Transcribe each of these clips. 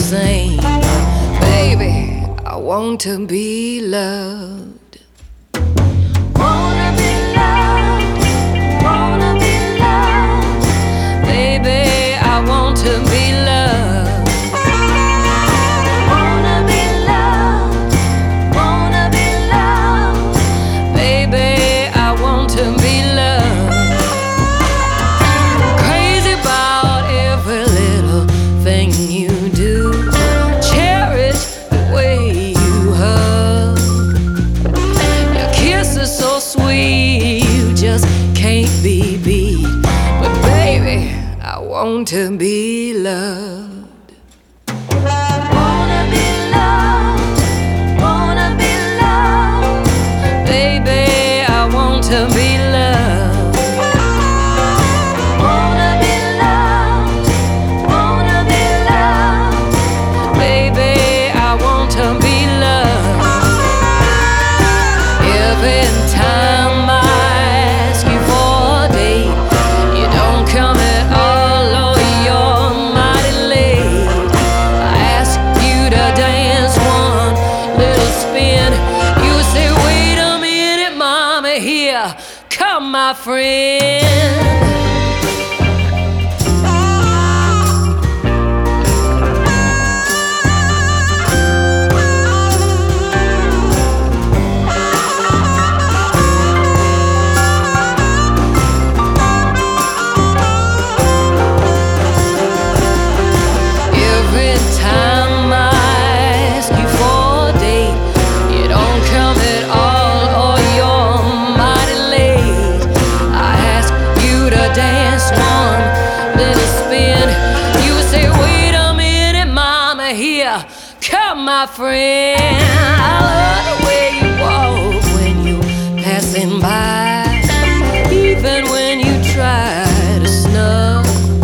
same. Baby, I want to be loved. Wanna be loved, wanna be loved. Baby, I want to be loved. Wanna be loved, wanna be loved. Baby, I want to be loved. Crazy about every little thing you do. Cherish the way you hug. Your kiss is so sweet, you just can't be beat. But baby, I want to be loved. Wanna be loved, wanna be loved. Baby, I want to be loved. Wanna be loved, wanna be loved. Baby, I want to be loved. Every time I ask you for a date, you don't come at all, or you're mighty late. I ask you to dance one little spin. You say, wait a minute, mama, here come my friend. Every time I ask you for a date, you don't come at all, or you're mighty late. I ask you to dance one little spin. You say, wait a minute, mama, here come my friend. I love the way you walk when you passing by, even when you try to snub.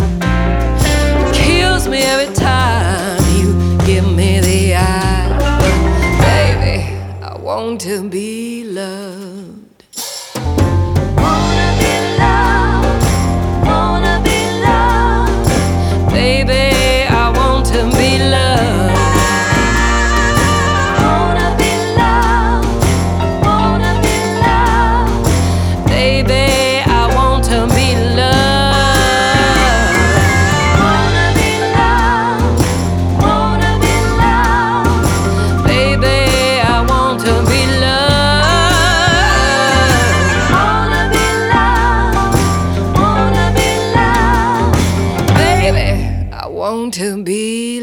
Kills me every time you give me the eye. Baby, I want to be loved. Wanna be loved, wanna be loved. Baby, I want to be loved. Wanna be loved, wanna be loved. Baby, I want to be loved. Wanna be loved, wanna be loved. Baby, I want to be loved. Wanna be loved, wanna be loved. Baby, I want to be